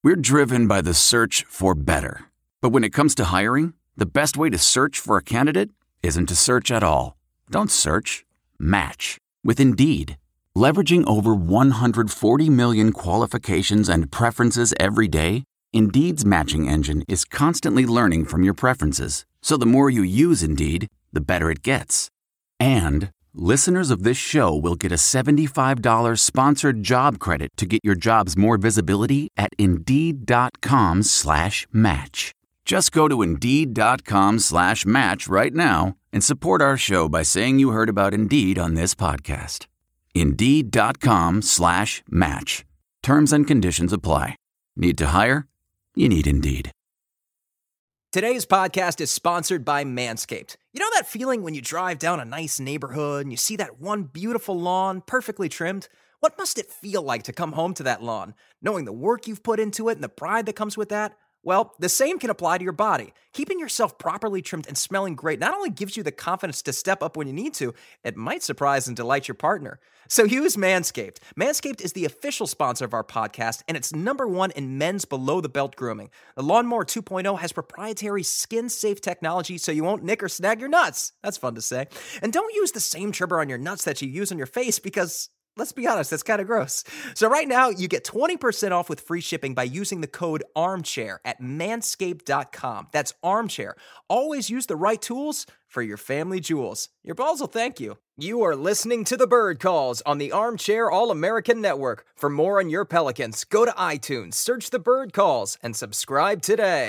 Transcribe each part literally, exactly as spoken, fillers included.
We're driven by the search for better. But when it comes to hiring, the best way to search for a candidate isn't to search at all. Don't search. Match with Indeed. Leveraging over one hundred forty million qualifications and preferences every day, Indeed's matching engine is constantly learning from your preferences. So the more you use Indeed, the better it gets. And listeners of this show will get a seventy-five dollars sponsored job credit to get your jobs more visibility at Indeed.com slash match. Just go to Indeed.com slash match right now and support our show by saying you heard about Indeed on this podcast. Indeed.com slash match. Terms and conditions apply. Need to hire? You need Indeed. Today's podcast is sponsored by Manscaped. You know that feeling when you drive down a nice neighborhood and you see that one beautiful lawn perfectly trimmed? What must it feel like to come home to that lawn, knowing the work you've put into it and the pride that comes with that? Well, the same can apply to your body. Keeping yourself properly trimmed and smelling great not only gives you the confidence to step up when you need to, it might surprise and delight your partner. So use Manscaped. Manscaped is the official sponsor of our podcast, and it's number one in men's below-the-belt grooming. The Lawnmower two point oh has proprietary skin-safe technology so you won't nick or snag your nuts. That's fun to say. And don't use the same trimmer on your nuts that you use on your face because... let's be honest, that's kind of gross. So right now, you get twenty percent off with free shipping by using the code ARMCHAIR at manscaped dot com. That's ARMCHAIR. Always use the right tools for your family jewels. Your balls will thank you. You are listening to The Bird Calls on the Armchair All-American Network. For more on your Pelicans, go to iTunes, search The Bird Calls, and subscribe today.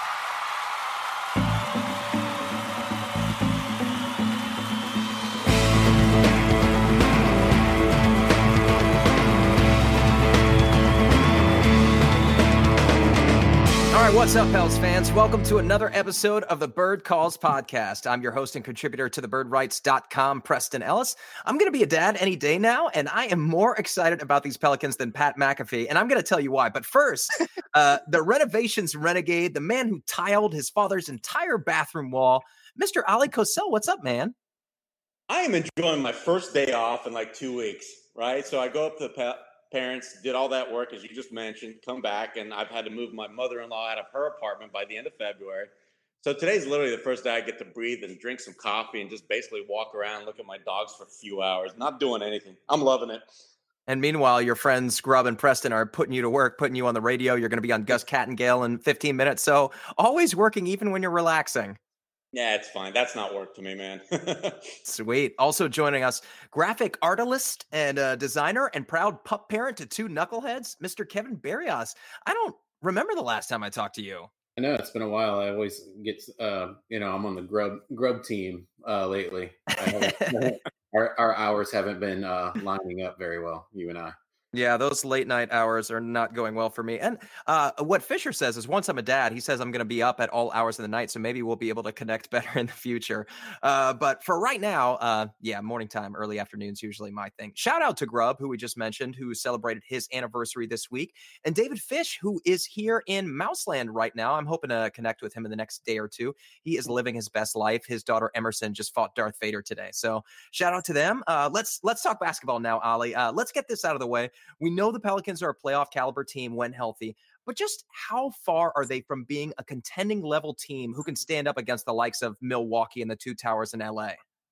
All right, what's up, Pels fans? Welcome to another episode of the Bird Calls podcast. I'm your host and contributor to the bird writes dot com, Preston Ellis. I'm going to be a dad any day now, and I am more excited about these Pelicans than Pat McAfee, and I'm going to tell you why. But first, uh, the renovations renegade, the man who tiled his father's entire bathroom wall, Mister Ali Kosel. What's up, man? I am enjoying my first day off in like two weeks, right? So I go up to the pa- parents, did all that work, as you just mentioned, come back, and I've had to move my mother-in-law out of her apartment by the end of February. So today's literally the first day I get to breathe and drink some coffee and just basically walk around, look at my dogs for a few hours, not doing anything. I'm loving it. And meanwhile, your friends Grub and Preston are putting you to work, putting you on the radio. You're going to be on Gus Kattengale in fifteen minutes. So always working even when you're relaxing. Yeah, it's fine. That's not work to me, man. Sweet. Also joining us, graphic artist and uh, designer and proud pup parent to two knuckleheads, Mister Kevin Barrios. I don't remember the last time I talked to you. I know it's been a while. I always get, uh, you know, I'm on the grub grub team uh, lately. I our, our hours haven't been uh, lining up very well, you and I. Yeah, those late night hours are not going well for me. And uh, what Fisher says is once I'm a dad, he says I'm going to be up at all hours of the night. So maybe we'll be able to connect better in the future. Uh, but for right now, uh, yeah, morning time, early afternoons, usually my thing. Shout out to Grub, who we just mentioned, who celebrated his anniversary this week. And David Fish, who is here in Mouseland right now. I'm hoping to connect with him in the next day or two. He is living his best life. His daughter Emerson just fought Darth Vader today. So shout out to them. Uh, let's let's talk basketball now, Ali. Uh, let's get this out of the way. We know the Pelicans are a playoff caliber team when healthy, but just how far are they from being a contending level team who can stand up against the likes of Milwaukee and the Two Towers in L A?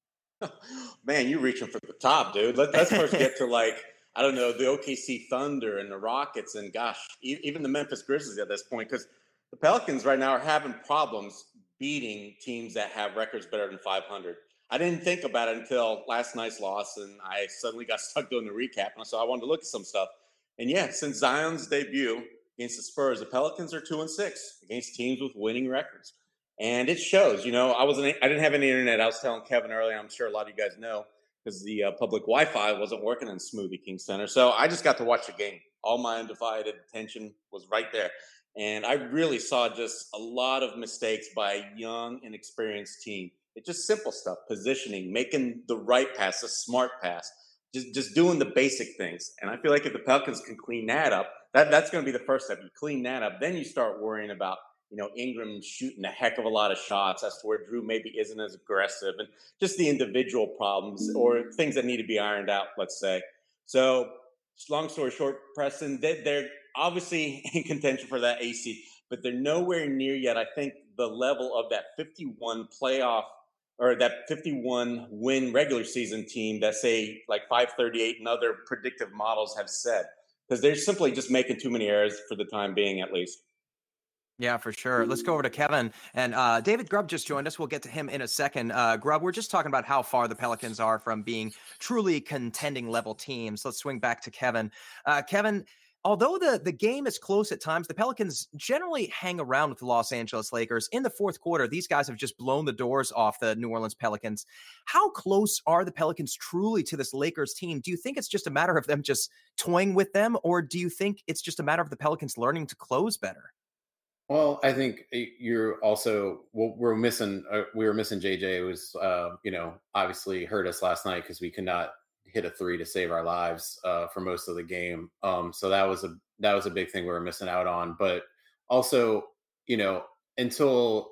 Man, you're reaching for the top, dude. Let, let's first get to like, I don't know, the O K C Thunder and the Rockets and gosh, e- even the Memphis Grizzlies at this point, because the Pelicans right now are having problems beating teams that have records better than five hundred. I didn't think about it until last night's loss, and I suddenly got stuck doing the recap, and so I wanted to look at some stuff. And yeah, since Zion's debut against the Spurs, the Pelicans are two and six against teams with winning records, and it shows. You know, I wasn't, I didn't have any internet. I was telling Kevin earlier. I'm sure a lot of you guys know because the uh, public Wi-Fi wasn't working in Smoothie King Center, so I just got to watch the game. All my undivided attention was right there, and I really saw just a lot of mistakes by a young and experienced team. It's just simple stuff, positioning, making the right pass, a smart pass, just just doing the basic things. And I feel like if the Pelicans can clean that up, that, that's going to be the first step. You clean that up, then you start worrying about, you know, Ingram shooting a heck of a lot of shots as to where Drew maybe isn't as aggressive and just the individual problems or things that need to be ironed out, let's say. So long story short, Preston, they, they're obviously in contention for that A seed, but they're nowhere near yet, I think, the level of that fifty-one playoff or that fifty-one win regular season team that, say, like five thirty-eight and other predictive models have said, because they're simply just making too many errors for the time being, at least. Yeah, for sure. Let's go over to Kevin. And uh, David Grubb just joined us. We'll get to him in a second. Uh, Grubb, we're just talking about how far the Pelicans are from being truly contending level teams. Let's swing back to Kevin. Uh, Kevin, although the, the game is close at times, the Pelicans generally hang around with the Los Angeles Lakers. In the fourth quarter, these guys have just blown the doors off the New Orleans Pelicans. How close are the Pelicans truly to this Lakers team? Do you think it's just a matter of them just toying with them, or do you think it's just a matter of the Pelicans learning to close better? Well, I think you're also well, we're missing. Uh, we were missing J J. It was, uh, you know, obviously hurt us last night because we could not hit a three to save our lives uh, for most of the game. Um, so that was a that was a big thing we were missing out on. But also, you know, until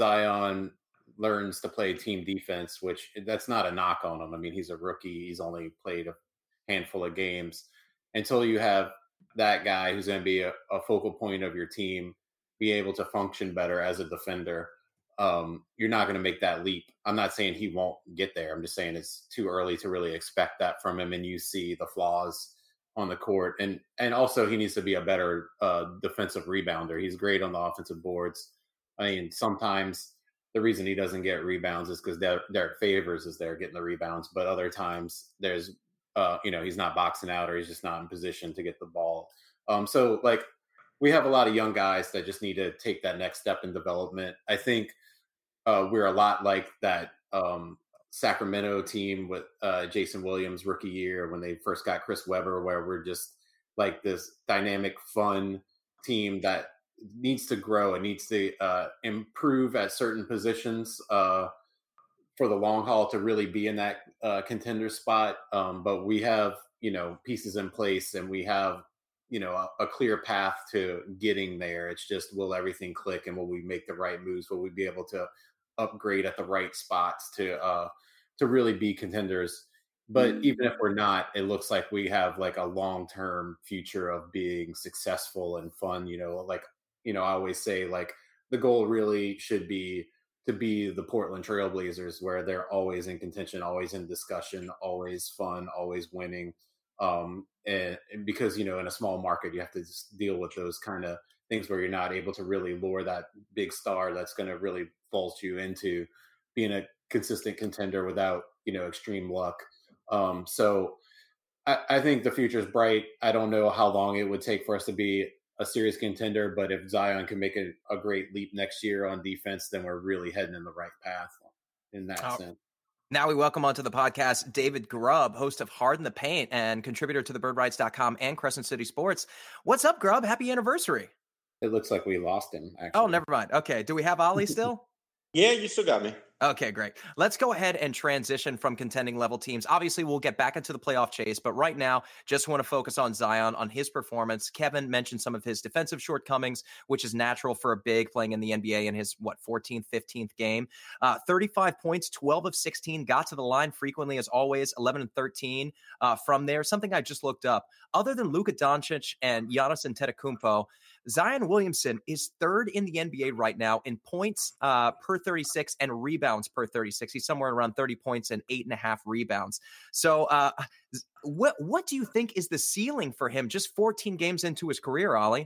Zion learns to play team defense, which that's not a knock on him. I mean, he's a rookie. He's only played a handful of games. Until you have that guy who's going to be a, a focal point of your team, be able to function better as a defender, um, you're not going to make that leap. I'm not saying he won't get there. I'm just saying it's too early to really expect that from him. And you see the flaws on the court. And and also he needs to be a better uh, defensive rebounder. He's great on the offensive boards. I mean, sometimes the reason he doesn't get rebounds is because Derek Favors is there getting the rebounds. But other times there's, uh, you know, he's not boxing out or he's just not in position to get the ball. Um, so, like, we have a lot of young guys that just need to take that next step in development. I think uh, we're a lot like that um, Sacramento team with uh, Jason Williams rookie year when they first got Chris Webber, where we're just like this dynamic, fun team that needs to grow and needs to uh, improve at certain positions uh, for the long haul to really be in that uh, contender spot. Um, but we have, you know, pieces in place and we have, you know, a, a clear path to getting there. It's just, will everything click and will we make the right moves? Will we be able to upgrade at the right spots to, uh, to really be contenders? But mm-hmm. even if we're not, it looks like we have like a long-term future of being successful and fun. You know, like, you know, I always say like the goal really should be to be the Portland Trailblazers, where they're always in contention, always in discussion, always fun, always winning. Um, and, and because, you know, in a small market, you have to just deal with those kind of things where you're not able to really lure that big star that's going to really vault you into being a consistent contender without, you know, extreme luck. Um, so I, I think the future is bright. I don't know how long it would take for us to be a serious contender, but if Zion can make a, a great leap next year on defense, then we're really heading in the right path in that oh. sense. Now we welcome onto the podcast David Grubb, host of Hard in the Paint and contributor to the bird rights dot com and Crescent City Sports. What's up, Grubb? Happy anniversary. It looks like we lost him, actually. Oh, never mind. Okay. Do we have Ollie still? Yeah, you still got me. Okay, great. Let's go ahead and transition from contending level teams. Obviously, we'll get back into the playoff chase, but right now, just want to focus on Zion, on his performance. Kevin mentioned some of his defensive shortcomings, which is natural for a big playing in the N B A in his, what, fourteenth, fifteenth game. Uh, thirty-five points, twelve of sixteen, got to the line frequently as always, eleven and thirteen uh, from there. Something I just looked up. Other than Luka Doncic and Giannis Antetokounmpo, Zion Williamson is third in the N B A right now in points uh, per thirty-six and rebounds per thirty-six. He's somewhere around thirty points and eight and a half rebounds. So uh, what what do you think is the ceiling for him just fourteen games into his career, Ollie?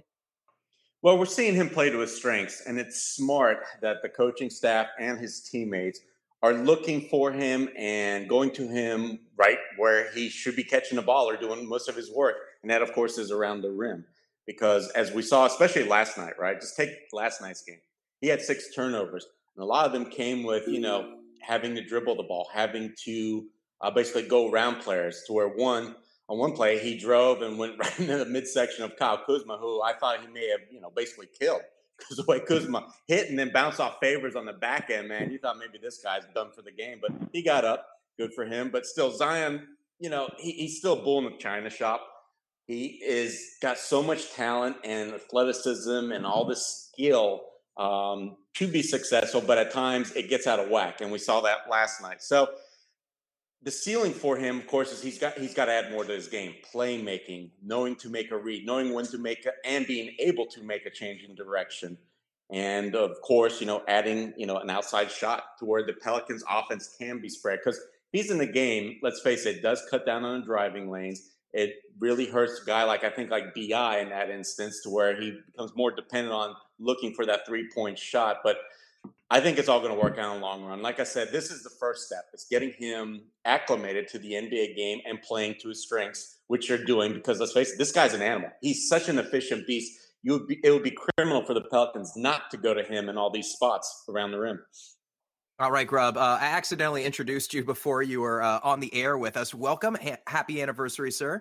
Well, we're seeing him play to his strengths, and it's smart that the coaching staff and his teammates are looking for him and going to him right where he should be catching the ball or doing most of his work. And that, of course, is around the rim. Because as we saw, especially last night, right? Just take last night's game. He had six turnovers. And a lot of them came with, you know, having to dribble the ball, having to uh, basically go around players to where one, on one play, he drove and went right into the midsection of Kyle Kuzma, who I thought he may have, you know, basically killed. Because the way Kuzma hit and then bounced off Favors on the back end, man, you thought maybe this guy's done for the game. But he got up. Good for him. But still, Zion, you know, he, he's still a bull in the china shop. He is got so much talent and athleticism and all this skill um, to be successful, but at times it gets out of whack, and we saw that last night. So the ceiling for him, of course, is he's got he's got to add more to his game: playmaking, knowing to make a read, knowing when to make a, and being able to make a change in direction, and of course, you know, adding you know an outside shot to where the Pelicans' offense can be spread. Because he's in the game, let's face it, it does cut down on the driving lanes. It really hurts a guy like I think like B I in that instance, to where he becomes more dependent on looking for that three point shot, but. I think it's all going to work out in the long run. Like I said, this is the first step. It's getting him acclimated to the N B A game and playing to his strengths, which you're doing because let's face it, this guy's an animal. He's such an efficient beast. You would be, it would be criminal for the Pelicans not to go to him in all these spots around the rim. All right, Grubb. Uh, I accidentally introduced you before you were uh, on the air with us. Welcome. Ha- happy anniversary, sir.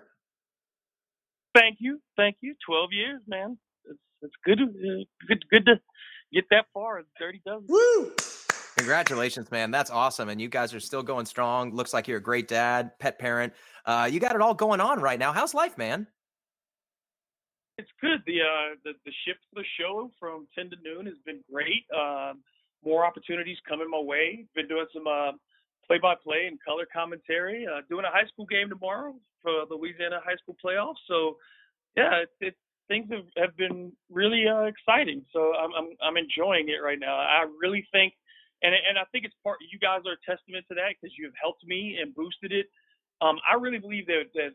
Thank you. Thank you. twelve years, man. It's, it's good, uh, good, good to get that far. It's dirty dozen. Woo! Congratulations, man. That's awesome. And you guys are still going strong. Looks like you're a great dad, pet parent. Uh, you got it all going on right now. How's life, man? It's good. The uh, the, the shift for the show from ten to noon has been great. Um, more opportunities coming my way. Been doing some uh, play-by-play and color commentary. Uh, doing a high school game tomorrow for the Louisiana high school playoffs. So, yeah, it's it, things have, have been really uh, exciting. So I'm, I'm I'm enjoying it right now. I really think, and and I think it's part. You guys are a testament to that because you've helped me and boosted it. Um, I really believe that that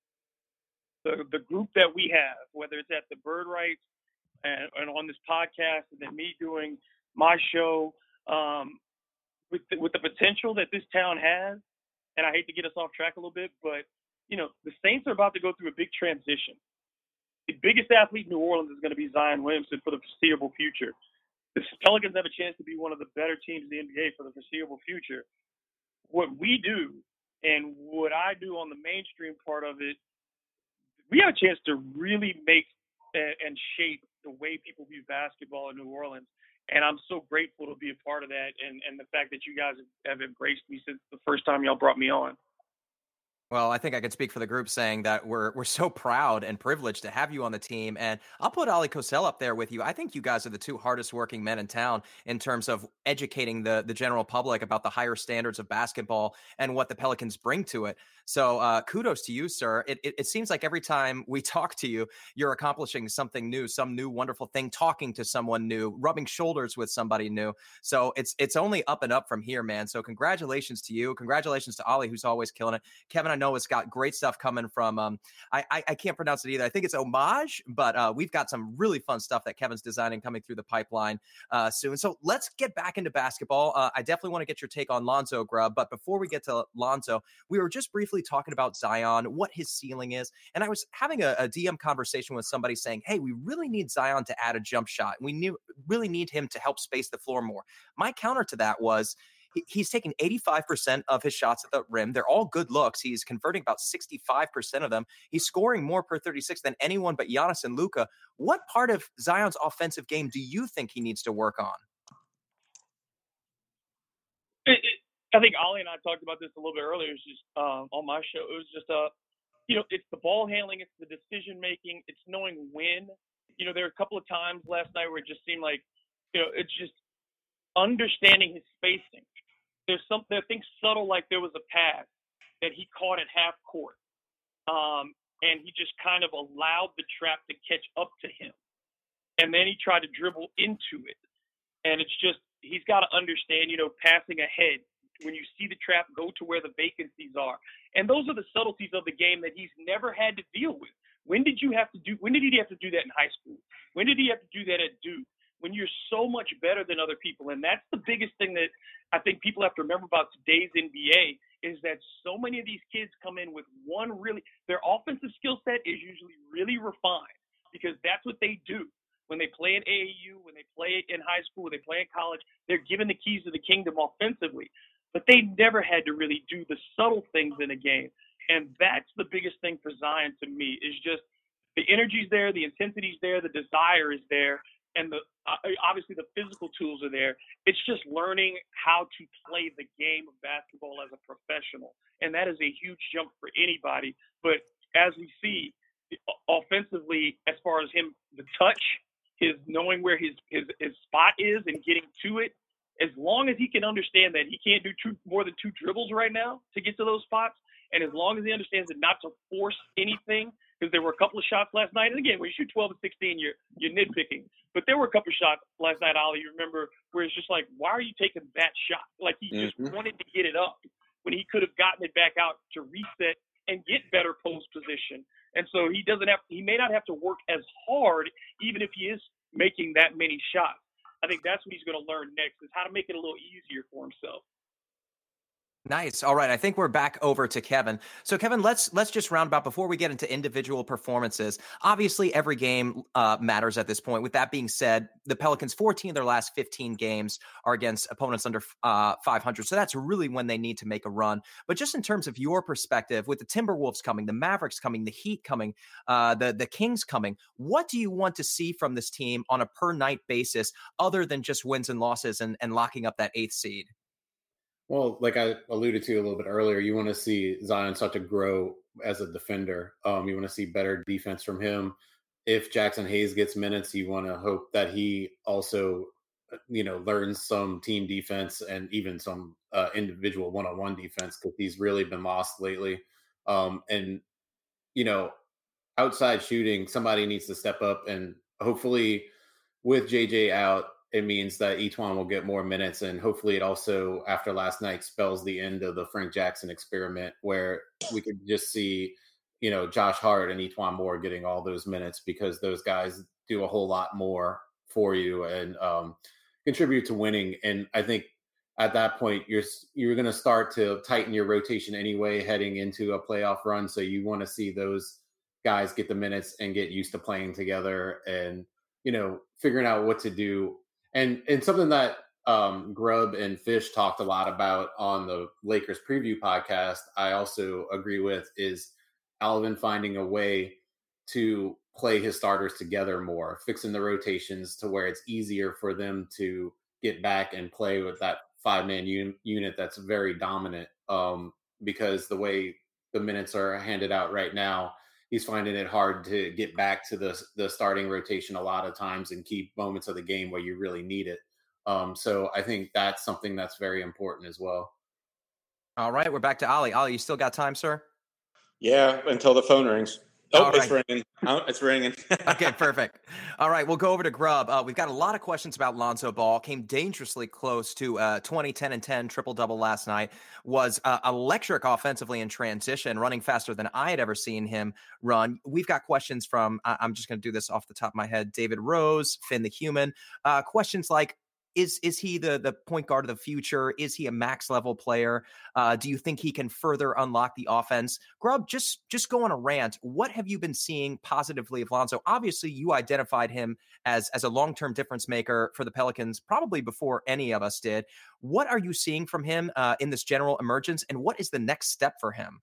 the the group that we have, whether it's at the Bird Rights and, and on this podcast, and then me doing my show, um, with the, with the potential that this town has, and I hate to get us off track a little bit, but you know the Saints are about to go through a big transition. The biggest athlete in New Orleans is going to be Zion Williamson for the foreseeable future. The Pelicans have a chance to be one of the better teams in the N B A for the foreseeable future. What we do and what I do on the mainstream part of it, we have a chance to really make and shape the way people view basketball in New Orleans. And I'm so grateful to be a part of that and, and the fact that you guys have embraced me since the first time y'all brought me on. Well, I think I could speak for the group saying that we're we're so proud and privileged to have you on the team. And I'll put Ali Kosel up there with you. I think you guys are the two hardest working men in town in terms of educating the, the general public about the higher standards of basketball and what the Pelicans bring to it. So uh, kudos to you, sir. It, it, it seems like every time we talk to you, you're accomplishing something new, some new wonderful thing, talking to someone new, rubbing shoulders with somebody new. So it's it's only up and up from here, man. So congratulations to you. Congratulations to Ali, who's always killing it. Kevin, I know it's got great stuff coming from, um, I, I, I can't pronounce it either. I think it's Homage, but uh, we've got some really fun stuff that Kevin's designing coming through the pipeline uh, soon. So let's get back into basketball. Uh, I definitely want to get your take on Lonzo, Grubb, but before we get to Lonzo, we were just briefly talking about Zion, what his ceiling is. And I was having a, a D M conversation with somebody saying, hey, we really need Zion to add a jump shot. We knew, really need him to help space the floor more. My counter to that was, he's taking eighty-five percent of his shots at the rim. They're all good looks. He's converting about sixty-five percent of them. He's scoring more per thirty-six than anyone but Giannis and Luka. What part of Zion's offensive game do you think he needs to work on? It, it, I think Ollie and I talked about this a little bit earlier. It's just um, on my show. It was just, uh, you know, it's the ball handling, it's the decision making, it's knowing when. You know, there were a couple of times last night where it just seemed like, you know, it's just understanding his spacing. There's something, I think, subtle, like there was a pass that he caught at half court. Um, and he just kind of allowed the trap to catch up to him. And then he tried to dribble into it. And it's just, he's got to understand, you know, passing ahead. When you see the trap, go to where the vacancies are. And those are the subtleties of the game that he's never had to deal with. When did you have to do, when did he have to do that in high school? When did he have to do that at Duke? When you're so much better than other people. And that's the biggest thing that I think people have to remember about today's N B A is that so many of these kids come in with one really, their offensive skill set is usually really refined because that's what they do. When they play at A A U, when they play in high school, when they play in college, they're given the keys to the kingdom offensively. But they never had to really do the subtle things in a game. And that's the biggest thing for Zion to me is just the energy's there, the intensity's there, the desire is there. And the uh, obviously the physical tools are there. It's just learning how to play the game of basketball as a professional. And that is a huge jump for anybody. But as we see, offensively, as far as him, the touch, his knowing where his, his, his spot is and getting to it, As long as he can understand that he can't do two, more than two dribbles right now to get to those spots, and as long as he understands that not to force anything, because there were a couple of shots last night. And again, when you shoot twelve and sixteen, you're you're nitpicking. But there were a couple of shots last night, Ollie, you remember, where it's just like, why are you taking that shot? Like he just Mm-hmm. wanted to get it up when he could have gotten it back out to reset and get better post position. And so he doesn't have, he may not have to work as hard, even if he is making that many shots. I think that's what he's going to learn next, is how to make it a little easier for himself. Nice. All right. I think we're back over to Kevin. So Kevin, let's let's just round about before we get into individual performances. Obviously, every game uh, matters at this point. With that being said, the Pelicans, fourteen of their last fifteen games are against opponents under uh, five hundred. So that's really when they need to make a run. But just in terms of your perspective, with the Timberwolves coming, the Mavericks coming, the Heat coming, uh, the, the Kings coming, what do you want to see from this team on a per night basis other than just wins and losses and, and locking up that eighth seed? Well, like I alluded to a little bit earlier, you want to see Zion start to grow as a defender. Um, you want to see better defense from him. If Jackson Hayes gets minutes, you want to hope that he also, you know, learns some team defense and even some uh, individual one-on-one defense, because he's really been lost lately. Um, and, you know, outside shooting, somebody needs to step up, and hopefully with J J out, it means that E'Twaun will get more minutes, and hopefully it also, after last night, spells the end of the Frank Jackson experiment, where we could just see, you know, Josh Hart and E'Twaun Moore getting all those minutes, because those guys do a whole lot more for you and um, contribute to winning. And I think at that point, you're you're going to start to tighten your rotation anyway, heading into a playoff run. So you want to see those guys get the minutes and get used to playing together and, you know, figuring out what to do. And and something that um, Grubb and Fish talked a lot about on the Lakers preview podcast, I also agree with, is Alvin finding a way to play his starters together more, fixing the rotations to where it's easier for them to get back and play with that five-man un- unit that's very dominant. Um, because the way the minutes are handed out right now, he's finding it hard to get back to the the starting rotation a lot of times and keep moments of the game where you really need it. Um, so I think that's something that's very important as well. All right, we're back to Ollie. Ollie, you still got time, sir? Yeah, until the phone rings. Oh, All it's right. ringing. Oh, it's ringing. Okay, perfect. All right, we'll go over to Grubb. Uh, we've got a lot of questions about Lonzo Ball. Came dangerously close to uh, twenty, ten, and ten triple-double last night. Was uh, electric offensively in transition, running faster than I had ever seen him run. We've got questions from, uh, I'm just going to do this off the top of my head, David Rose, Finn the Human. Uh, questions like, Is is he the the point guard of the future? Is he a max level player? Uh, do you think he can further unlock the offense? Grubb, just just go on a rant. What have you been seeing positively of Lonzo? Obviously, you identified him as as a long term difference maker for the Pelicans, probably before any of us did. What are you seeing from him uh, in this general emergence, and what is the next step for him?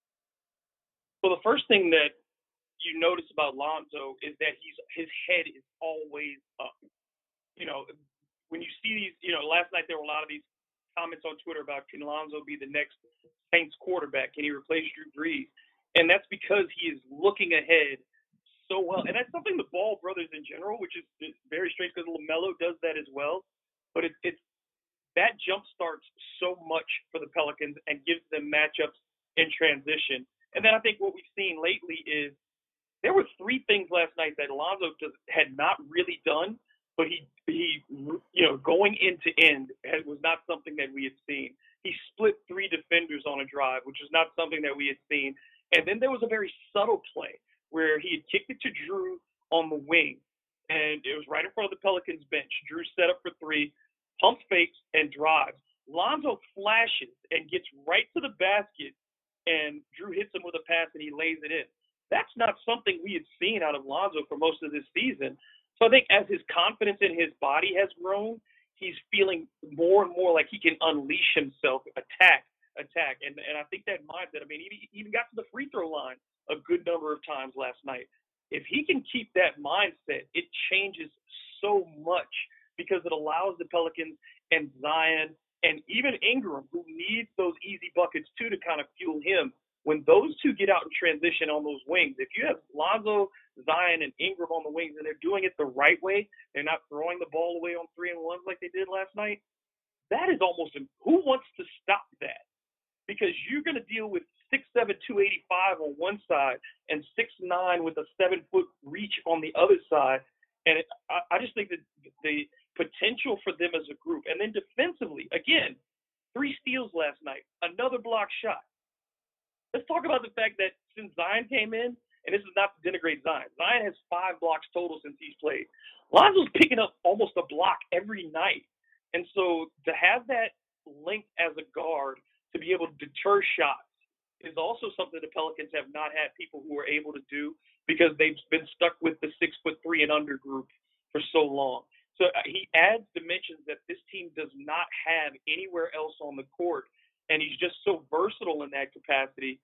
Well, the first thing that you notice about Lonzo is that he's his head is always up. You know. When you see these, you know, last night there were a lot of these comments on Twitter about, can Lonzo be the next Saints quarterback? Can he replace Drew Brees? And that's because he is looking ahead so well. And that's something the Ball brothers in general, which is, is very strange because LaMelo does that as well. But it, it's that jump starts so much for the Pelicans and gives them matchups in transition. And then I think what we've seen lately is there were three things last night that Lonzo does, had not really done. But he, he, you know, going end to end was not something that we had seen. He split three defenders on a drive, which is not something that we had seen. And then there was a very subtle play where he had kicked it to Drew on the wing, and it was right in front of the Pelicans bench. Drew set up for three, pump fakes, and drives. Lonzo flashes and gets right to the basket, and Drew hits him with a pass, and he lays it in. That's not something we had seen out of Lonzo for most of this season. So I think as his confidence in his body has grown, he's feeling more and more like he can unleash himself, attack, attack. And and I think that mindset, I mean, he even got to the free throw line a good number of times last night. If he can keep that mindset, it changes so much because it allows the Pelicans and Zion and even Ingram, who needs those easy buckets too to kind of fuel him. When those two get out in transition on those wings, if you have Lonzo, Zion, and Ingram on the wings, and they're doing it the right way, they're not throwing the ball away on three and ones like they did last night, that is almost – who wants to stop that? Because you're going to deal with six seven, two eighty-five on one side and six nine with a seven-foot reach on the other side. And it, I, I just think that the potential for them as a group. And then defensively, again, three steals last night, another block shot. Let's talk about the fact that since Zion came in, and this is not to denigrate Zion, Zion has five blocks total since he's played. Lonzo's picking up almost a block every night. And so to have that length as a guard to be able to deter shots is also something the Pelicans have not had people who are able to do because they've been stuck with the six foot three and under group for so long. So he adds dimensions that this team does not have anywhere else on the court. And he's just so versatile in that capacity.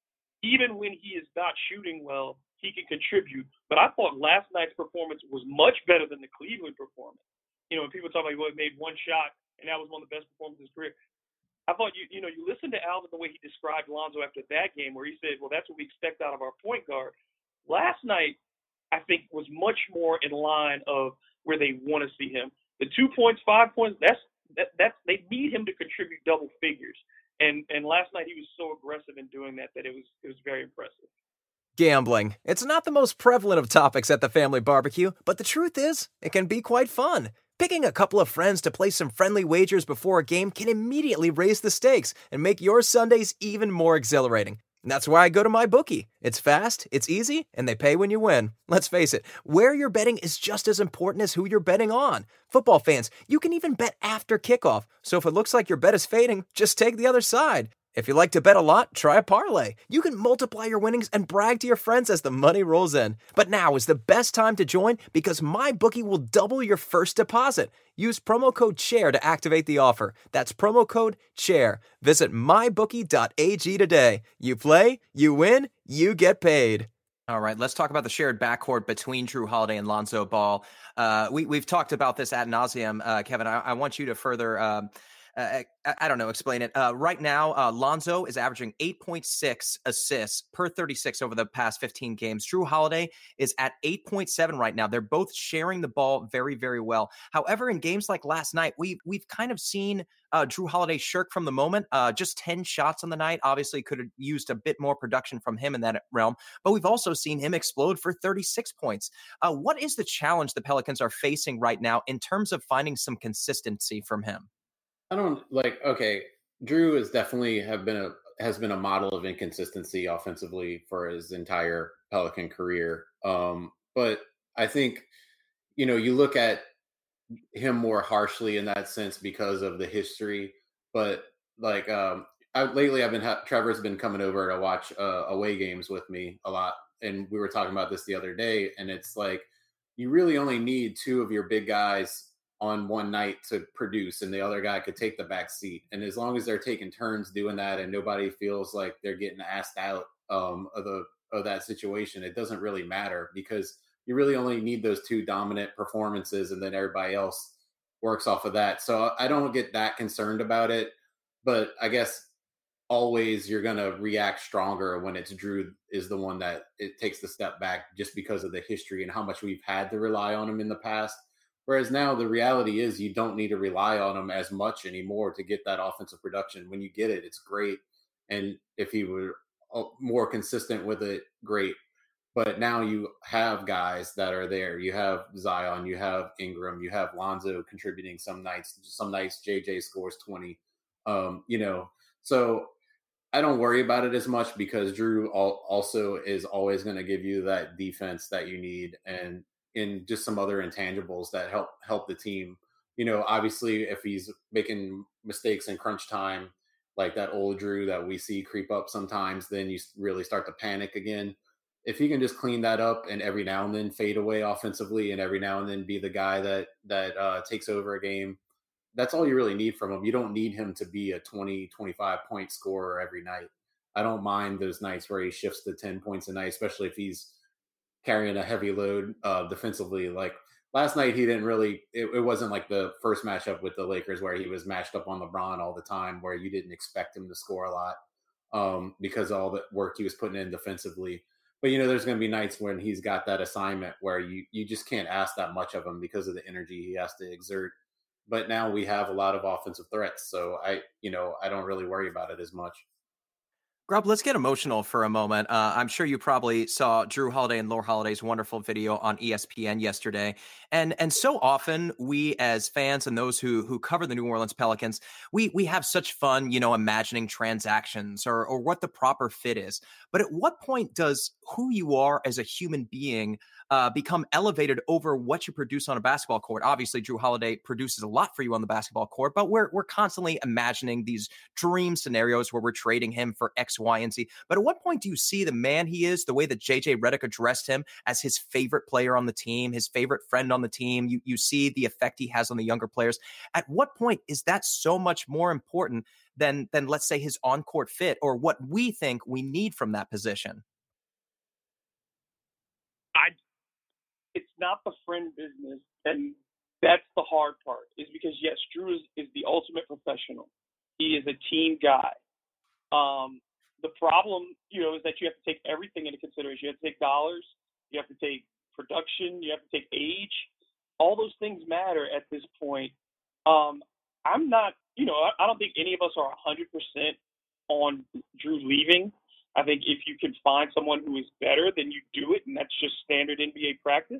Even when he is not shooting well, he can contribute. But I thought last night's performance was much better than the Cleveland performance. You know, when people talk about, well, he made one shot, and that was one of the best performances of his career. I thought, you you know, you listen to Alvin, the way he described Lonzo after that game, where he said, well, that's what we expect out of our point guard. Last night, I think, was much more in line of where they want to see him. The two points, five points, that's that, that's they need him to contribute double figures. And and last night he was so aggressive in doing that that it was it was very impressive. Gambling. It's not the most prevalent of topics at the family barbecue, but the truth is, it can be quite fun. Picking a couple of friends to play some friendly wagers before a game can immediately raise the stakes and make your Sundays even more exhilarating. And that's why I go to MyBookie. It's fast, it's easy, and they pay when you win. Let's face it, where you're betting is just as important as who you're betting on. Football fans, you can even bet after kickoff. So if it looks like your bet is fading, just take the other side. If you like to bet a lot, try a parlay. You can multiply your winnings and brag to your friends as the money rolls in. But now is the best time to join because MyBookie will double your first deposit. Use promo code CHAIR to activate the offer. That's promo code CHAIR. Visit my bookie dot a g today. You play, you win, you get paid. All right, let's talk about the shared backcourt between Jrue Holiday and Lonzo Ball. Uh, we, we've talked about this ad nauseum, uh, Kevin. I, I want you to further... Um, Uh, I, I don't know, explain it. Uh, right now, uh, Lonzo is averaging eight point six assists per thirty-six over the past fifteen games. Jrue Holiday is at eight point seven right now. They're both sharing the ball very, very well. However, in games like last night, we, we've kind of seen uh, Jrue Holiday shirk from the moment. Uh, just ten shots on the night. Obviously, could have used a bit more production from him in that realm. But we've also seen him explode for thirty-six points. Uh, what is the challenge the Pelicans are facing right now in terms of finding some consistency from him? I don't like, okay, Jrue is definitely have been a, has been a model of inconsistency offensively for his entire Pelican career. Um, but I think, you know, you look at him more harshly in that sense because of the history, but like, um, I, lately I've been, ha- Trevor's been coming over to watch uh, away games with me a lot. And we were talking about this the other day, and it's like, you really only need two of your big guys on one night to produce, and the other guy could take the back seat. And as long as they're taking turns doing that and nobody feels like they're getting asked out um, of the of that situation, it doesn't really matter because you really only need those two dominant performances, and then everybody else works off of that. So I don't get that concerned about it, but I guess always you're going to react stronger when it's Jrue is the one that it takes the step back just because of the history and how much we've had to rely on him in the past. Whereas now the reality is you don't need to rely on him as much anymore to get that offensive production. When you get it, it's great. And if he were more consistent with it, great. But now you have guys that are there. You have Zion, you have Ingram, you have Lonzo contributing some nights. Some nights J J scores twenty. Um, you know, so I don't worry about it as much because Jrue also is always going to give you that defense that you need, and in just some other intangibles that help help the team. You know, obviously, if he's making mistakes in crunch time, like that old Jrue that we see creep up sometimes, then you really start to panic again. If he can just clean that up and every now and then fade away offensively and every now and then be the guy that that uh, takes over a game, that's all you really need from him. You don't need him to be a twenty, twenty-five point scorer every night. I don't mind those nights where he shifts to ten points a night, especially if he's carrying a heavy load uh, defensively. Like last night, he didn't really, it, it wasn't like the first matchup with the Lakers where he was matched up on LeBron all the time, where you didn't expect him to score a lot um, because of all the work he was putting in defensively. But, you know, there's going to be nights when he's got that assignment where you, you just can't ask that much of him because of the energy he has to exert. but now we have a lot of offensive threats. So I, you know, I don't really worry about it as much. Grubb, let's get emotional for a moment. Uh, I'm sure you probably saw Jrue Holiday and Laura Holiday's wonderful video on E S P N yesterday. And and so often we as fans and those who who cover the New Orleans Pelicans, we we have such fun, you know, imagining transactions or or what the proper fit is. But at what point does who you are as a human being uh, become elevated over what you produce on a basketball court? Obviously, Jrue Holiday produces a lot for you on the basketball court, but we're we're constantly imagining these dream scenarios where we're trading him for X, Y, and Z. But at what point do you see the man he is, the way that J J Redick addressed him as his favorite player on the team, his favorite friend on the team? You you see the effect he has on the younger players. At what point is that so much more important than than let's say his on-court fit or what we think we need from that position? I. It's not the friend business, and that's the hard part. Is because yes, Jrue is, is the ultimate professional. He is a team guy. Um, the problem, you know, is that you have to take everything into consideration. You have to take dollars, you have to take production, you have to take age. All those things matter at this point. Um, I'm not, you know, I, I don't think any of us are one hundred percent on Jrue leaving. I think if you can find someone who is better, then you do it, and that's just standard N B A practice.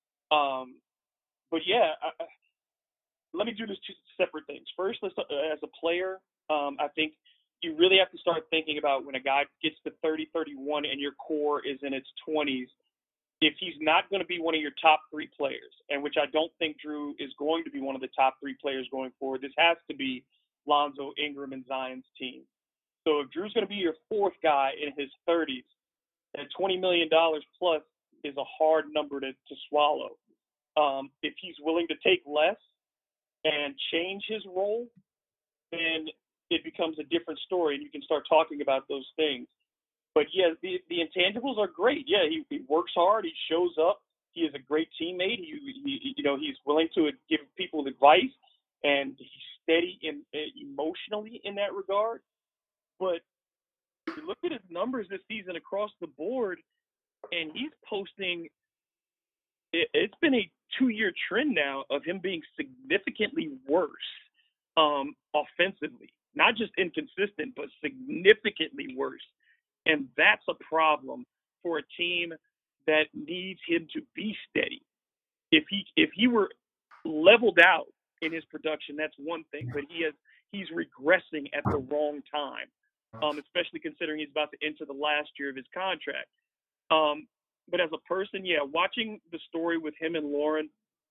Um, but yeah, I, let me do this two separate things. First, let's, uh, as a player, um, I think you really have to start thinking about when a guy gets to thirty, thirty-one and your core is in its twenties, if he's not going to be one of your top three players, and which I don't think Jrue is going to be one of the top three players going forward, this has to be Lonzo, Ingram, and Zion's team. So if Drue's going to be your fourth guy in his thirties, that twenty million dollars plus is a hard number to, to swallow. Um, if he's willing to take less and change his role, then it becomes a different story, and you can start talking about those things. But, yeah, the, the intangibles are great. Yeah, he, he works hard. He shows up. He is a great teammate. He, he, you know, he's willing to give people advice, and he's steady in, emotionally in that regard. But if you look at his numbers this season across the board, and he's posting it, – it's been a two-year trend now of him being significantly worse um, offensively. Not just inconsistent, but significantly worse. And that's a problem for a team that needs him to be steady. If he if he were leveled out in his production, that's one thing. But he has he's regressing at the wrong time, um, especially considering he's about to enter the last year of his contract. Um, but as a person, yeah, watching the story with him and Lauren,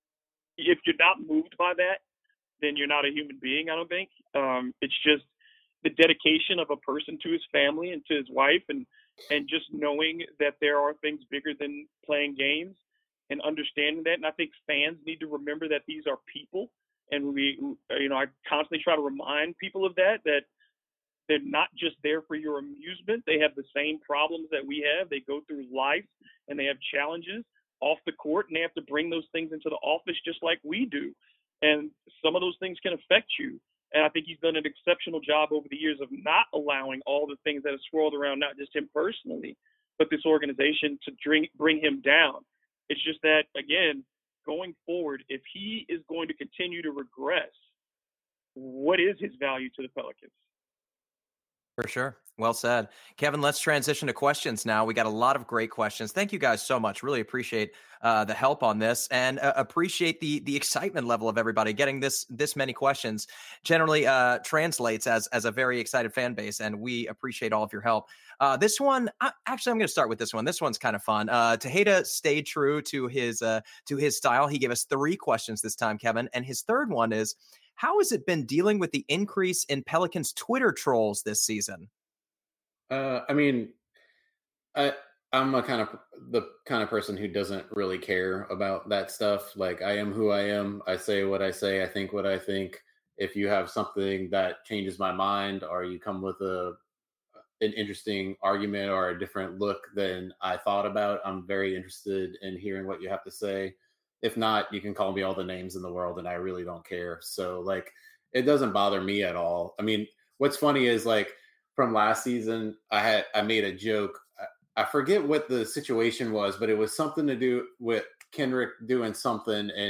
if you're not moved by that, then you're not a human being, I don't think. Um, it's just the dedication of a person to his family and to his wife, and and just knowing that there are things bigger than playing games and understanding that. And I think fans need to remember that these are people. And we, you know, I constantly try to remind people of that, that they're not just there for your amusement. They have the same problems that we have. They go through life and they have challenges off the court, and they have to bring those things into the office just like we do. And some of those things can affect you. And I think he's done an exceptional job over the years of not allowing all the things that have swirled around, not just him personally, but this organization to bring, bring him down. It's just that, again, going forward, if he is going to continue to regress, what is his value to the Pelicans? For sure. Well said. Kevin, let's transition to questions now. We got a lot of great questions. Thank you guys so much. Really appreciate uh, the help on this, and uh, appreciate the the excitement level of everybody. Getting this this many questions generally uh, translates as, as a very excited fan base, and we appreciate all of your help. Uh, this one, I, actually, I'm going to start with this one. This one's kind of fun. Uh, Tejeda stayed true to his uh, to his style. He gave us three questions this time, Kevin, and his third one is, how has it been dealing with the increase in Pelicans Twitter trolls this season? Uh, I mean, I, I'm a kind of the kind of person who doesn't really care about that stuff. Like, I am who I am. I say what I say. I think what I think. If you have something that changes my mind, or you come with a an interesting argument or a different look than I thought about, I'm very interested in hearing what you have to say. If not, you can call me all the names in the world, and I really don't care. So, like, it doesn't bother me at all. I mean, what's funny is, like, from last season, I had I made a joke. I, I forget what the situation was, but it was something to do with Kendrick doing something, and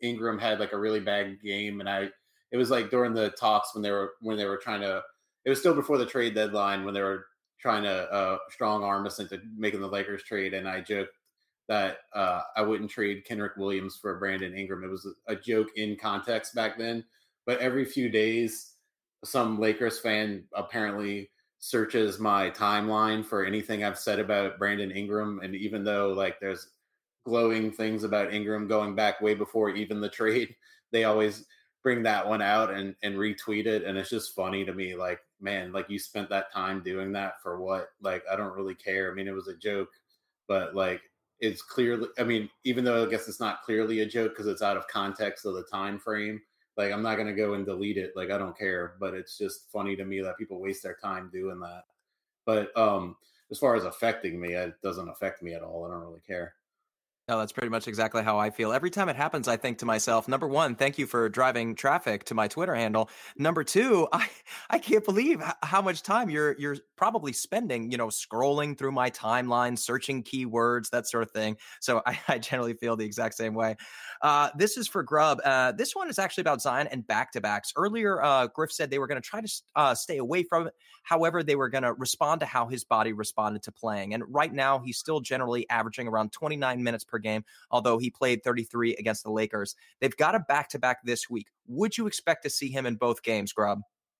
Ingram had like a really bad game, and I it was like during the talks when they were when they were trying to. It was still before the trade deadline when they were trying to uh, strong arm us into making the Lakers trade, and I joked that uh, I wouldn't trade Kenrich Williams for Brandon Ingram. It was a, a joke in context back then, but every few days, some Lakers fan apparently searches my timeline for anything I've said about Brandon Ingram, and even though like there's glowing things about Ingram going back way before even the trade, they always bring that one out and, and retweet it. And it's just funny to me. Like, man, like you spent that time doing that for what? Like, I don't really care. I mean, it was a joke, but like, it's clearly, I mean, even though I guess it's not clearly a joke because it's out of context of the time frame, like I'm not going to go and delete it. Like, I don't care, but it's just funny to me that people waste their time doing that. But um, as far as affecting me, it doesn't affect me at all. I don't really care. No, that's pretty much exactly how I feel. Every time it happens, I think to myself, number one, thank you for driving traffic to my Twitter handle. Number two, I, I can't believe how much time you're you're probably spending, you know, scrolling through my timeline, searching keywords, that sort of thing. So I, I generally feel the exact same way. Uh, this is for Grubb. Uh, this one is actually about Zion and back-to-backs. Earlier, uh, Griff said they were going to try to uh, stay away from it. However, they were going to respond to how his body responded to playing. And right now, he's still generally averaging around twenty-nine minutes per game, although he played thirty-three against the Lakers. They've got a back-to-back this week. Would you expect to see him in both games, Grubb?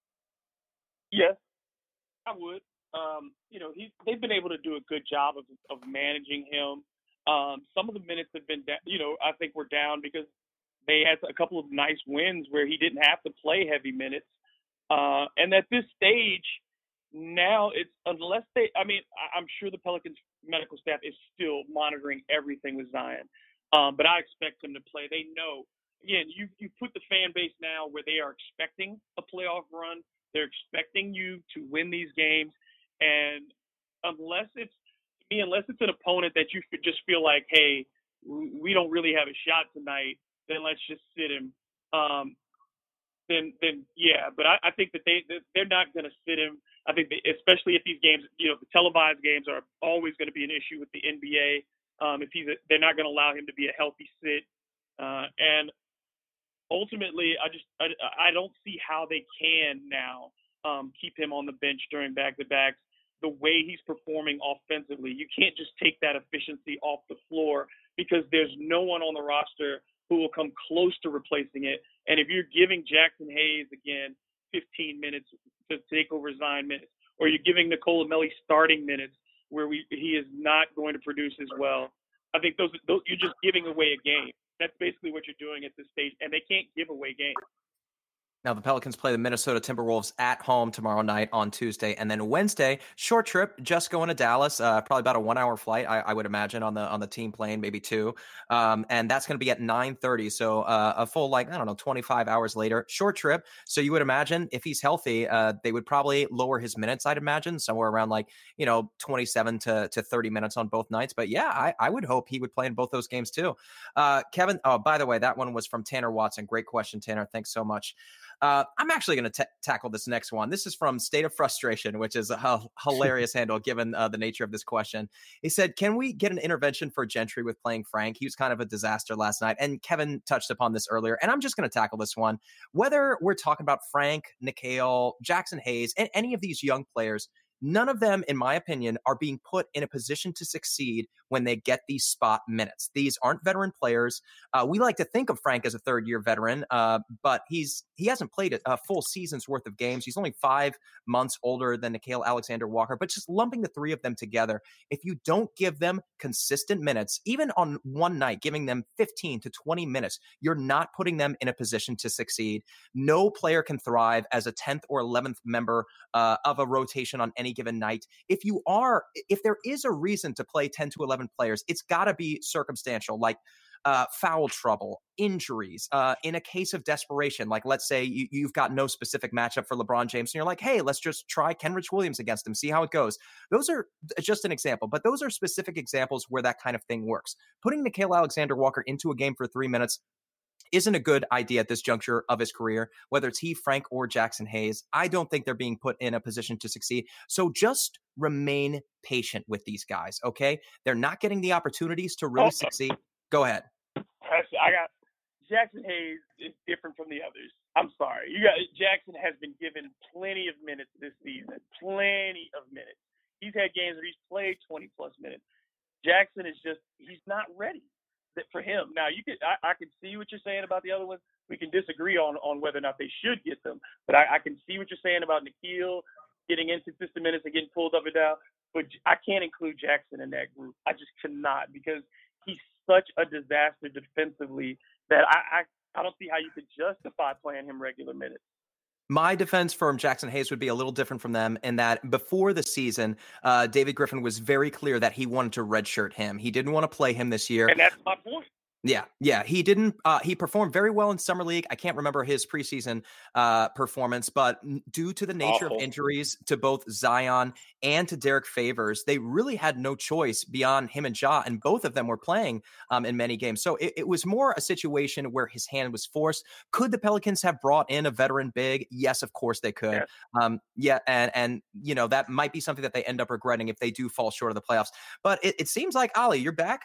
Yes, I would. Um, you know, he, they've been able to do a good job of, of managing him. Um, some of the minutes have been, da- you know, I think we're down because they had a couple of nice wins where he didn't have to play heavy minutes. Uh, and at this stage, now it's unless they, I mean, I'm sure the Pelicans medical staff is still monitoring everything with Zion. Um, but I expect them to play. They know, again, you, you put the fan base now where they are expecting a playoff run. They're expecting you to win these games. And unless it's, to me, unless it's an opponent that you just feel like, hey, we don't really have a shot tonight, then let's just sit him. Um, then, then yeah. But I, I think that they, they're not going to sit him. I think, they, especially if these games, you know, the televised games are always going to be an issue with the N B A. Um, if he's, a, they're not going to allow him to be a healthy sit. Uh, and ultimately, I just, I, I don't see how they can now um, keep him on the bench during back-to-backs. The way he's performing offensively, you can't just take that efficiency off the floor because there's no one on the roster who will come close to replacing it. And if you're giving Jackson Hayes again fifteen minutes to take over Zion minutes, or you're giving Nicolo Melli starting minutes where we he is not going to produce as well, I think those, those you're just giving away a game. That's basically what you're doing at this stage, and they can't give away games. Now, the Pelicans play the Minnesota Timberwolves at home tomorrow night on Tuesday. And then Wednesday, short trip, just going to Dallas, uh, probably about a one-hour flight, I, I would imagine, on the on the team plane, maybe two. Um, and that's going to be at nine thirty. So uh, a full, like, I don't know, twenty-five hours later. Short trip. So you would imagine if he's healthy, uh, they would probably lower his minutes, I'd imagine, somewhere around like, you know, twenty-seven to thirty minutes on both nights. But yeah, I, I would hope he would play in both those games too. Uh, Kevin, oh, by the way, that one was from Tanner Watson. Great question, Tanner. Thanks so much. Uh, I'm actually going to t- tackle this next one. This is from State of Frustration, which is a h- hilarious handle given uh, the nature of this question. He said, can we get an intervention for Gentry with playing Frank? He was kind of a disaster last night. And Kevin touched upon this earlier. And I'm just going to tackle this one. Whether we're talking about Frank, Nickeil, Jackson Hayes, and any of these young players, none of them, in my opinion, are being put in a position to succeed when they get these spot minutes. These aren't veteran players. Uh, we like to think of Frank as a third-year veteran, uh, but he's he hasn't played a, a full season's worth of games. He's only five months older than Nickeil Alexander-Walker. But just lumping the three of them together, if you don't give them consistent minutes, even on one night, giving them fifteen to twenty minutes, you're not putting them in a position to succeed. No player can thrive as a tenth or eleventh member uh, of a rotation on any given night. If you are, if there is a reason to play ten to eleven players, it's got to be circumstantial, like uh, foul trouble, injuries, uh, in a case of desperation. Like, let's say you, you've got no specific matchup for LeBron James and you're like, hey, let's just try Kenrich Williams against him, see how it goes. Those are just an example, but those are specific examples where that kind of thing works. Putting Nickeil Alexander-Walker into a game for three minutes isn't a good idea at this juncture of his career, whether it's he, Frank, or Jackson Hayes. I don't think they're being put in a position to succeed. So just remain patient with these guys, okay? They're not getting the opportunities to really oh, succeed. Go ahead. I got Jackson Hayes is different from the others. I'm sorry. You got Jackson has been given plenty of minutes this season. Plenty of minutes. He's had games where he's played twenty plus minutes. Jackson is just he's not ready for him. Now you could I, I can see what you're saying about the other ones. We can disagree on, on whether or not they should get them. But I, I can see what you're saying about Nickeil getting inconsistent minutes and getting pulled up and down. But I can't include Jackson in that group. I just cannot because he's such a disaster defensively that I, I, I don't see how you could justify playing him regular minutes. My defense for Jackson Hayes would be a little different from them in that before the season, uh, David Griffin was very clear that he wanted to redshirt him. He didn't want to play him this year. And that's my point. Yeah, yeah, he didn't. Uh, he performed very well in summer league. I can't remember his preseason uh, performance, but due to the nature Awful. of injuries to both Zion and to Derek Favors, they really had no choice beyond him and Ja, and both of them were playing um, in many games. So it, it was more a situation where his hand was forced. Could the Pelicans have brought in a veteran big? Yes, of course they could. Yeah, Um, yeah and and you know that might be something that they end up regretting if they do fall short of the playoffs. But it, it seems like Ali, you're back.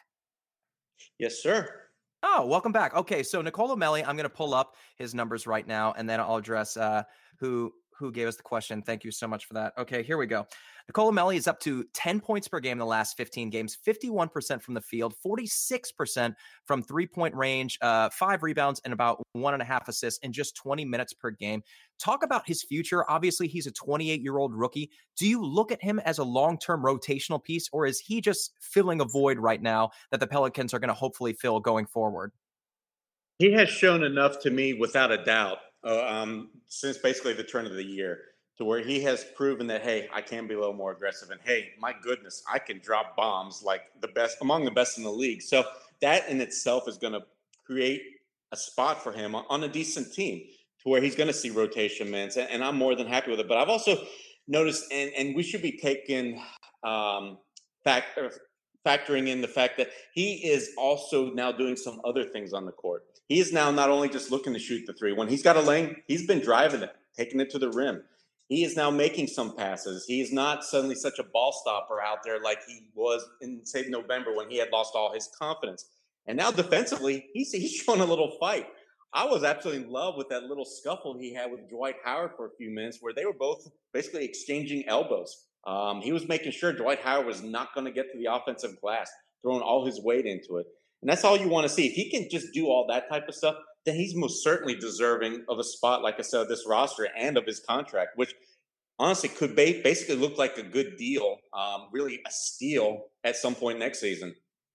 Yes, sir. Oh, welcome back. Okay, so Nicolo Melli, I'm going to pull up his numbers right now, and then I'll address uh, who who gave us the question. Thank you so much for that. Okay, here we go. Nicolo Melli is up to ten points per game in the last fifteen games, fifty-one percent from the field, forty-six percent from three-point range, uh, five rebounds, and about one and a half assists in just twenty minutes per game. Talk about his future. Obviously, he's a twenty-eight-year-old rookie. Do you look at him as a long-term rotational piece, or is he just filling a void right now that the Pelicans are going to hopefully fill going forward? He has shown enough to me, without a doubt, uh, um, since basically the turn of the year, to where he has proven that, hey, I can be a little more aggressive. And, hey, my goodness, I can drop bombs like the best, among the best in the league. So that in itself is going to create a spot for him on a decent team to where he's going to see rotation minutes. And I'm more than happy with it. But I've also noticed, and, and we should be taking um, factor, factoring in the fact that he is also now doing some other things on the court. He is now not only just looking to shoot the three. When he's got a lane, he's been driving it, taking it to the rim. He is now making some passes. He is not suddenly such a ball stopper out there like he was in, say, November when he had lost all his confidence. And now defensively, he's, he's showing a little fight. I was absolutely in love with that little scuffle he had with Dwight Howard for a few minutes where they were both basically exchanging elbows. Um, he was making sure Dwight Howard was not going to get to the offensive glass, throwing all his weight into it. And that's all you want to see. If he can just do all that type of stuff, then he's most certainly deserving of a spot, like I said, this roster and of his contract, which honestly could ba- basically look like a good deal, um, really a steal at some point next season.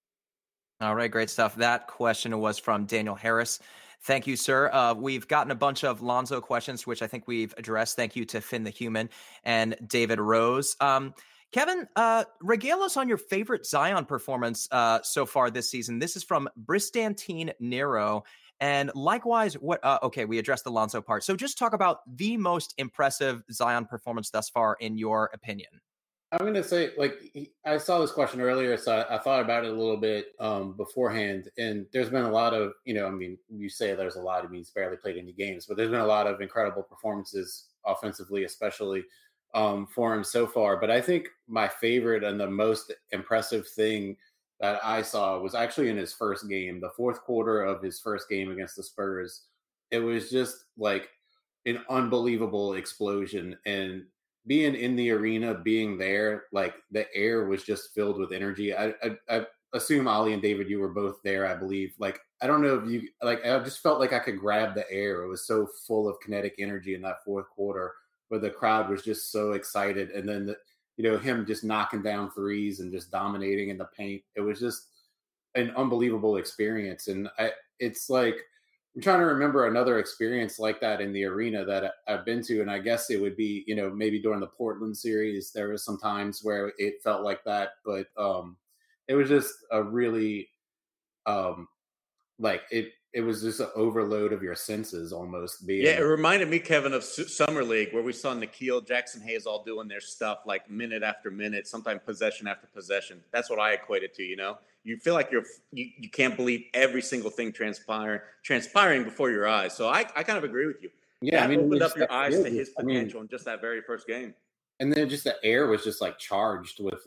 All right, great stuff. That question was from Daniel Harris. Thank you, sir. Uh, we've gotten a bunch of Lonzo questions, which I think we've addressed. Thank you to Finn the Human and David Rose. Um, Kevin, uh, regale us on your favorite Zion performance uh, so far this season. This is from Bristantine Nero. And likewise, what? Uh, okay, we addressed the Lonzo part. So just talk about the most impressive Zion performance thus far, in your opinion. I'm going to say, like, I saw this question earlier, so I, I thought about it a little bit um, beforehand. And there's been a lot of, you know, I mean, you say there's a lot, it means barely played any games, but there's been a lot of incredible performances offensively, especially um, for him so far. But I think my favorite and the most impressive thing that I saw was actually in his first game, the fourth quarter of his first game against the Spurs. It was just like an unbelievable explosion. And being in the arena, being there, like the air was just filled with energy. I, I, I assume Ali and David, you were both there, I believe. Like, I don't know if you, like, I just felt like I could grab the air. It was so full of kinetic energy in that fourth quarter where the crowd was just so excited. And then, the, you know, him just knocking down threes and just dominating in the paint. It was just an unbelievable experience. And I, it's like, I'm trying to remember another experience like that in the arena that I've been to. And I guess it would be, you know, maybe during the Portland series, there was some times where it felt like that, but um, it was just a really, um, like it, it was just an overload of your senses almost. Being, yeah, it reminded me, Kevin, of Summer League where we saw Nickeil, Jackson Hayes all doing their stuff like minute after minute, sometimes possession after possession. That's what I equated to, you know? You feel like you're you, you can't believe every single thing transpiring transpiring before your eyes. So I, I kind of agree with you. Yeah, that I mean, opened up your eyes good. to his I potential mean, in just that very first game. And then just the air was just like charged with like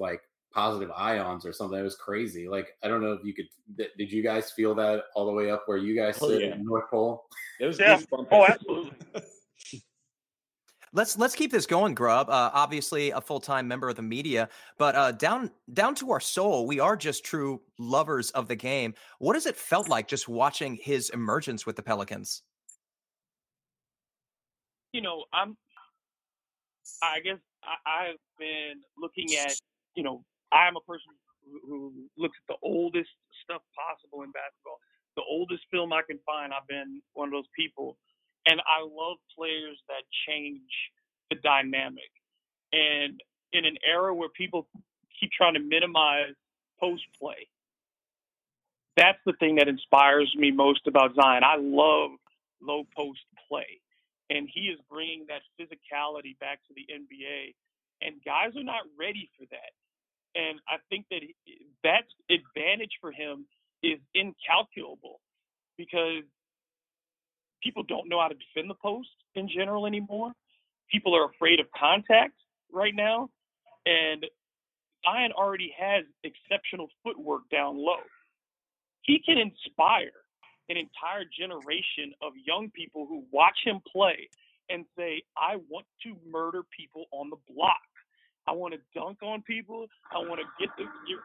positive ions or something. It was crazy. Like, I don't know if you could, did you guys feel that all the way up where you guys Oh, sit yeah. in the North Pole? It was Yeah. goosebumps. Oh, absolutely. Let's let's keep this going, Grubb. Uh, obviously, a full time member of the media, but uh, down down to our soul, we are just true lovers of the game. What has it felt like just watching his emergence with the Pelicans? You know, I'm. I guess I, I've been looking at. You know, I'm a person who, who looks at the oldest stuff possible in basketball. The oldest film I can find. I've been one of those people. And I love players that change the dynamic. And in an era where people keep trying to minimize post play, that's the thing that inspires me most about Zion. I love low post play. And he is bringing that physicality back to the N B A. And guys are not ready for that. And I think that that advantage for him is incalculable because people don't know how to defend the post in general anymore. People are afraid of contact right now. And Zion already has exceptional footwork down low. He can inspire an entire generation of young people who watch him play and say, I want to murder people on the block. I want to dunk on people. I want to get the get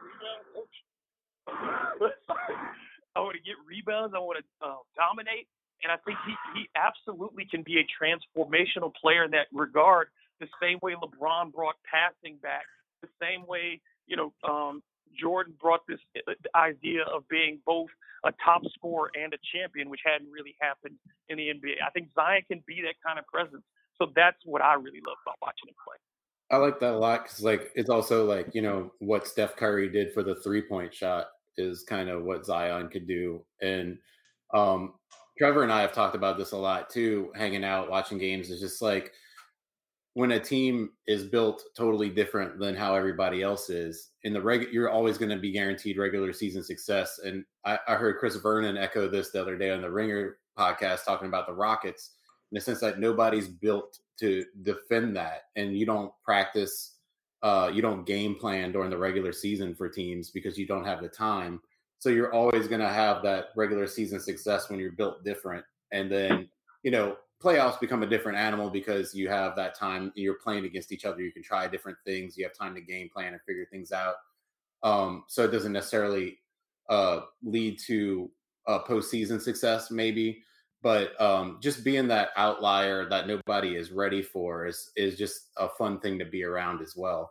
rebounds. I want to get rebounds. I want to uh, dominate. And I think he, he absolutely can be a transformational player in that regard, the same way LeBron brought passing back, the same way, you know, um, Jordan brought this idea of being both a top scorer and a champion, which hadn't really happened in the N B A. I think Zion can be that kind of presence. So that's what I really love about watching him play. I like that a lot because, like, it's also like, you know, what Steph Curry did for the three-point shot is kind of what Zion could do. And um, Trevor and I have talked about this a lot too, hanging out, watching games. It's just like when a team is built totally different than how everybody else is, in the reg, you're always going to be guaranteed regular season success. And I, I heard Chris Vernon echo this the other day on the Ringer podcast talking about the Rockets, in the sense that nobody's built to defend that, and you don't practice, uh, you don't game plan during the regular season for teams because you don't have the time. So you're always going to have that regular season success when you're built different. And then, you know, playoffs become a different animal because you have that time, you're playing against each other. You can try different things. You have time to game plan and figure things out. Um, so it doesn't necessarily uh, lead to uh, postseason success, maybe. But um, just being that outlier that nobody is ready for is is just a fun thing to be around as well.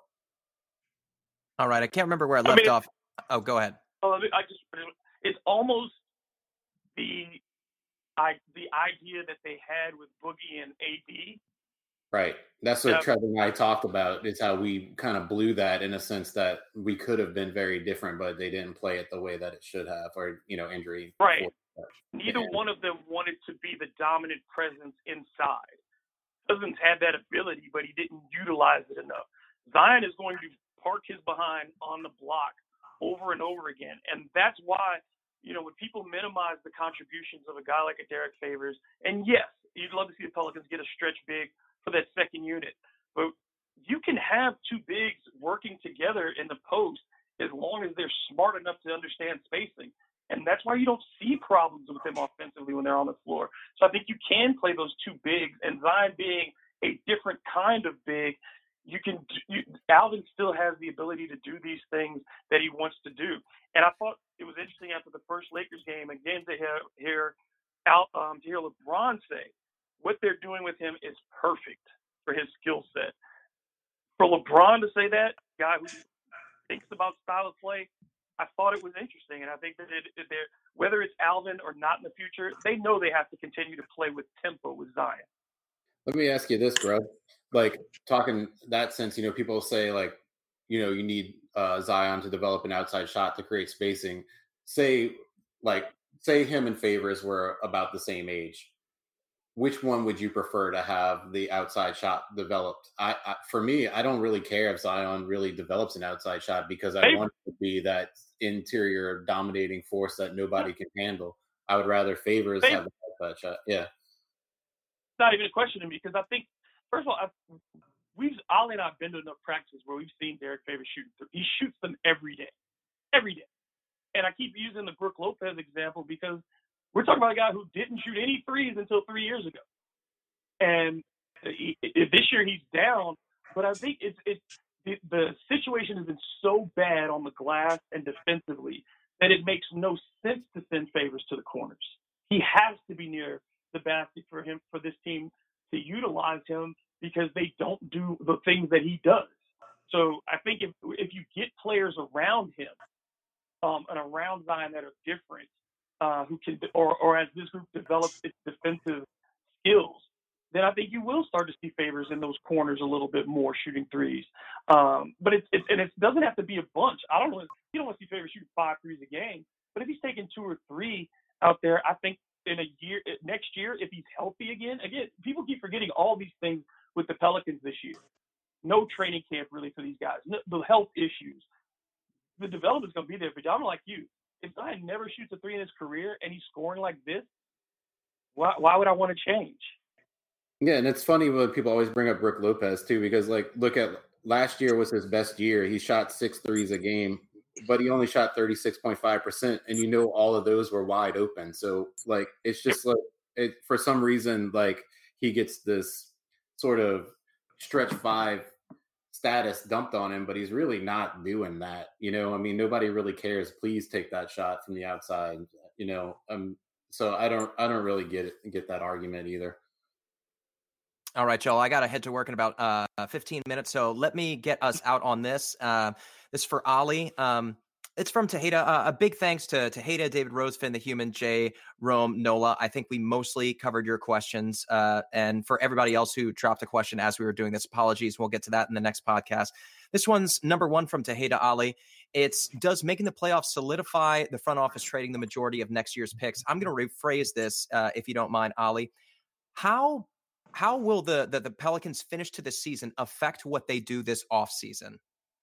All right. I can't remember where I I left mean, off. Oh, go ahead. Oh, I just it's almost the I the idea that they had with Boogie and A D. Right. That's what Yeah. Trevor and I talked about. It's how we kind of blew that, in a sense that we could have been very different, but they didn't play it the way that it should have, or, you know, injury. Right. before. Neither Yeah. one of them wanted to be the dominant presence inside. Cousins had that ability, but he didn't utilize it enough. Zion is going to park his behind on the block over and over again. And that's why, you know, when people minimize the contributions of a guy like a Derek Favors, and yes, you'd love to see the Pelicans get a stretch big for that second unit, but you can have two bigs working together in the post as long as they're smart enough to understand spacing. And that's why you don't see problems with them offensively when they're on the floor. So I think you can play those two bigs, and Zion being a different kind of big, you can. You, Alvin still has the ability to do these things that he wants to do. And I thought it was interesting after the first Lakers game, again, to hear, hear, Al, um, to hear LeBron say what they're doing with him is perfect for his skill set. For LeBron to say that, guy who thinks about style of play, I thought it was interesting, and I think that it, it, whether it's Alvin or not in the future, they know they have to continue to play with tempo with Zion. Let me ask you this, Grubb. Like, talking that sense, you know, people say, like, you know, you need uh, Zion to develop an outside shot to create spacing. Say, like, say him and Favors were about the same age. Which one would you prefer to have the outside shot developed? I, I for me, I don't really care if Zion really develops an outside shot, because I Hey. want it to be that interior dominating force that nobody can handle. I would rather Favors Hey. have the outside shot. Yeah. It's not even a question to me, because I think, first of all, I, we've Ollie and I've been to enough practices where we've seen Derek Favors shoot. He shoots them every day, every day. And I keep using the Brook Lopez example because we're talking about a guy who didn't shoot any threes until three years ago. And he, this year he's down, but I think it's it's the, the situation has been so bad on the glass and defensively that it makes no sense to send Favors to the corners. He has to be near the basket for him, for this team to utilize him, because they don't do the things that he does. So I think if if you get players around him um, and around Zion that are different, uh, who can, or or as this group develops its defensive skills, then I think you will start to see Favors in those corners a little bit more, shooting threes. Um, but it's, it's and it doesn't have to be a bunch. I don't want you don't want to see Favors shoot five threes a game, but if he's taking two or three out there, I think in a year, next year, if he's healthy again, again, people keep forgetting all these things with the Pelicans this year. No training camp really for these guys. No, the health issues, the development's going to be there. But I'm like you. If Zion never shoots a three in his career and he's scoring like this, why, why would I want to change? Yeah, and it's funny when people always bring up Brook Lopez too, because like, look at last year was his best year. He shot six threes a game, but he only shot thirty-six point five percent, and you know all of those were wide open. So like, it's just like it, for some reason, like he gets this sort of stretch five status dumped on him, but he's really not doing that. You know, I mean, nobody really cares. Please take that shot from the outside. You know, um, so I don't, I don't really get it, get that argument either. All right, Joel, I got to head to work in about uh, fifteen minutes, so let me get us out on this. Uh, this is for Ollie. Um, it's from Tejeda. Uh, a big thanks to Tejeda, David Rosefin, The Human, Jay, Rome, Nola. I think we mostly covered your questions. Uh, and for everybody else who dropped a question as we were doing this, apologies. We'll get to that in the next podcast. This one's number one from Tejeda, Ollie. It's, does making the playoffs solidify the front office trading the majority of next year's picks? I'm going to rephrase this, uh, if you don't mind, Ollie. How How will the, the the Pelicans finish to the season affect what they do this offseason?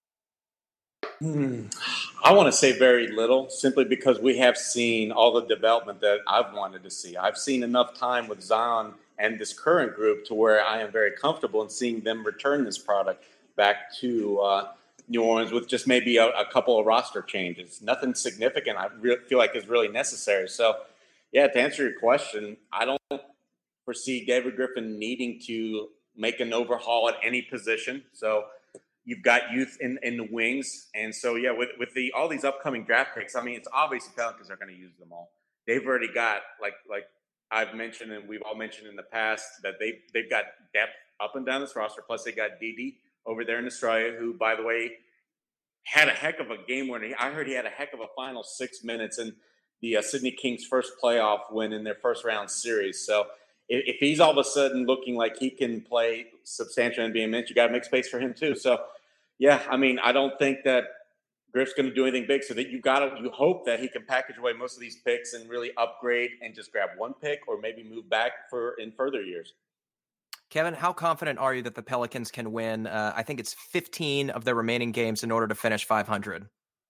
Hmm. I want to say very little, simply because we have seen all the development that I've wanted to see. I've seen enough time with Zion and this current group to where I am very comfortable in seeing them return this product back to uh, New Orleans with just maybe a, a couple of roster changes. Nothing significant I re- feel like is really necessary. So, yeah, to answer your question, I don't foresee David Griffin needing to make an overhaul at any position. So you've got youth in, in the wings. And so, yeah, with, with the all these upcoming draft picks, I mean, it's obvious the Pelicans are going to use them all. They've already got, like like I've mentioned and we've all mentioned in the past, that they, they've got depth up and down this roster. Plus they got Didi over there in Australia, who, by the way, had a heck of a game winner. I heard he had a heck of a final six minutes in the uh, Sydney Kings' first playoff win in their first round series. So if he's all of a sudden looking like he can play substantial N B A minutes, you got to make space for him too. So, yeah, I mean, I don't think that Griff's going to do anything big. So that you got to, you hope that he can package away most of these picks and really upgrade and just grab one pick, or maybe move back for in further years. Kevin, how confident are you that the Pelicans can win? Uh, I think it's fifteen of their remaining games in order to finish five hundred.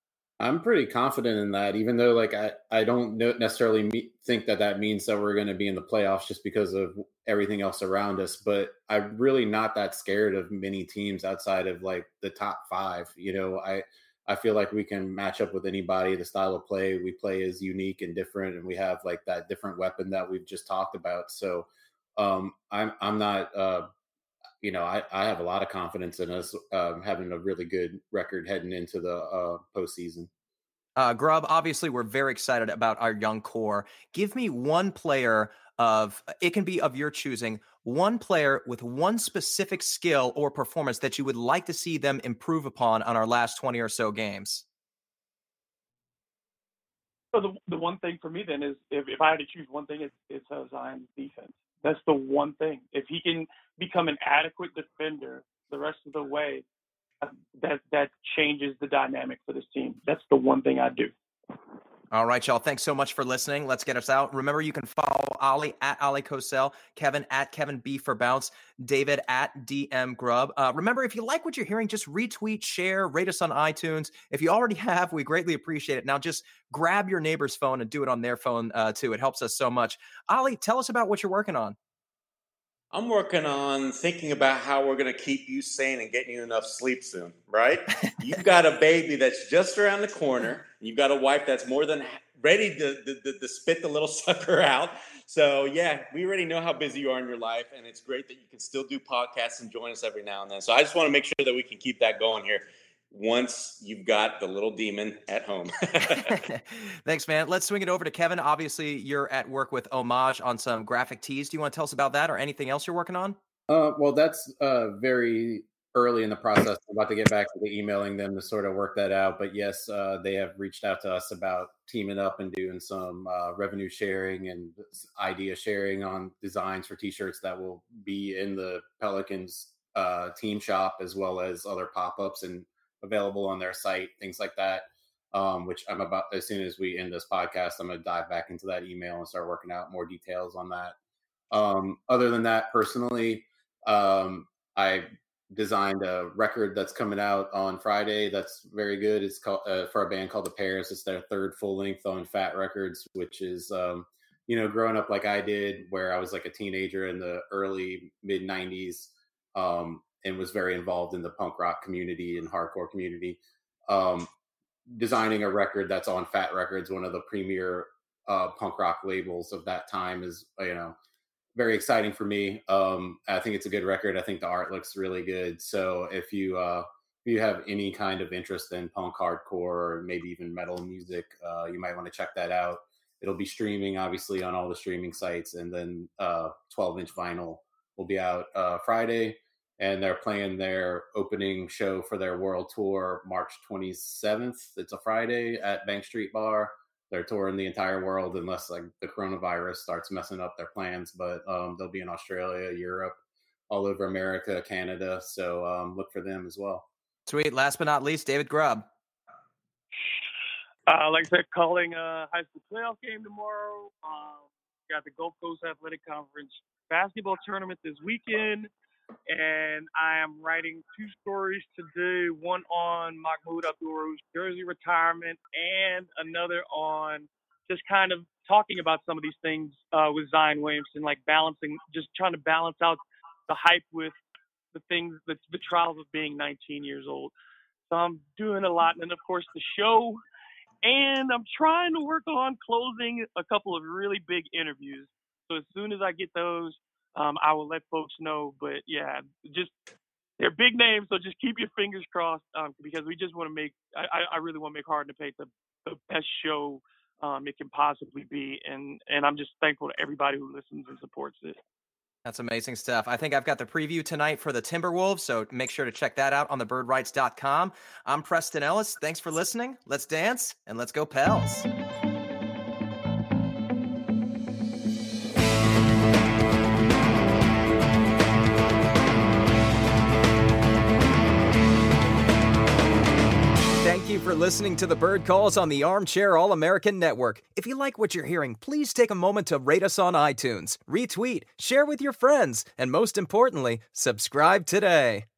I'm pretty confident in that, even though like I, I don't necessarily me- think that that means that we're going to be in the playoffs just because of everything else around us. But I'm really not that scared of many teams outside of like the top five. You know, I, I feel like we can match up with anybody. The style of play we play is unique and different, and we have like that different weapon that we've just talked about. So um, I'm I'm not, uh, you know, I, I have a lot of confidence in us um, having a really good record heading into the uh, postseason. Uh, Grubb, obviously, we're very excited about our young core. Give me one player of, it can be of your choosing, one player with one specific skill or performance that you would like to see them improve upon on our last twenty or so games. So the the one thing for me then is, if, if I had to choose one thing, it's, it's uh, Zion's defense. That's the one thing. If he can become an adequate defender the rest of the way, that that changes the dynamic for this team. That's the one thing I do. All right, y'all. Thanks so much for listening. Let's get us out. Remember, you can follow Ollie at Ollie Cosell, Kevin at Kevin B for Bounce, David at D M Grubb. Uh, remember, if you like what you're hearing, just retweet, share, rate us on iTunes. If you already have, we greatly appreciate it. Now, just grab your neighbor's phone and do it on their phone uh, too. It helps us so much. Ollie, tell us about what you're working on. I'm working on thinking about how we're going to keep you sane and getting you enough sleep soon, right? You've got a baby that's just around the corner. You've got a wife that's more than ready to, to, to, to spit the little sucker out. So, yeah, we already know how busy you are in your life, and it's great that you can still do podcasts and join us every now and then. So I just want to make sure that we can keep that going here once you've got the little demon at home. Thanks, man. Let's swing it over to Kevin. Obviously, you're at work with Homage on some graphic tees. Do you want to tell us about that or anything else you're working on? Uh, well, that's uh, very early in the process. I'm about to get back to the emailing them to sort of work that out. But yes, uh, they have reached out to us about teaming up and doing some uh, revenue sharing and idea sharing on designs for t-shirts that will be in the Pelicans uh, team shop, as well as other pop-ups and available on their site, things like that. Um, which I'm about, as soon as we end this podcast, I'm going to dive back into that email and start working out more details on that. Um, other than that, personally, um, I designed a record that's coming out on Friday. That's very good. It's called uh, for a band called The Pairs. It's their third full length on Fat Records, which is, um, you know, growing up like I did, where I was like a teenager in the early mid nineties, um, and was very involved in the punk rock community and hardcore community. Um, designing a record that's on Fat Records, one of the premier uh, punk rock labels of that time, is, you know, very exciting for me. Um, I think it's a good record. I think the art looks really good. So if you uh, if you have any kind of interest in punk, hardcore, or maybe even metal music, uh, you might want to check that out. It'll be streaming, obviously, on all the streaming sites, and then uh, twelve inch vinyl will be out uh, Friday. And they're playing their opening show for their world tour March twenty-seventh. It's a Friday at Bank Street Bar. They're touring the entire world unless like the coronavirus starts messing up their plans. But um, they'll be in Australia, Europe, all over America, Canada. So um, look for them as well. Sweet. Last but not least, David Grubb. Uh, like I said, calling a high school playoff game tomorrow. Um, got the Gulf Coast Athletic Conference basketball tournament this weekend. And I am writing two stories today, one on Mahmoud Abdul-Rauf's jersey retirement and another on just kind of talking about some of these things uh, with Zion Williamson, like balancing, just trying to balance out the hype with the things, the, the trials of being nineteen years old. So I'm doing a lot. And then, of course, the show. And I'm trying to work on closing a couple of really big interviews. So as soon as I get those, Um, I will let folks know, but yeah, just they're big names, so just keep your fingers crossed um, because we just want to make. I, I really want to make Hard to Paint the, the best show um, it can possibly be, and and I'm just thankful to everybody who listens and supports it. That's amazing stuff. I think I've got the preview tonight for the Timberwolves, so make sure to check that out on the bird rights dot com. I'm Preston Ellis. Thanks for listening. Let's dance and let's go Pels. Thank you for listening to the Bird Calls on the Armchair All-American Network. If you like what you're hearing, please take a moment to rate us on iTunes, retweet, share with your friends, and most importantly, subscribe today.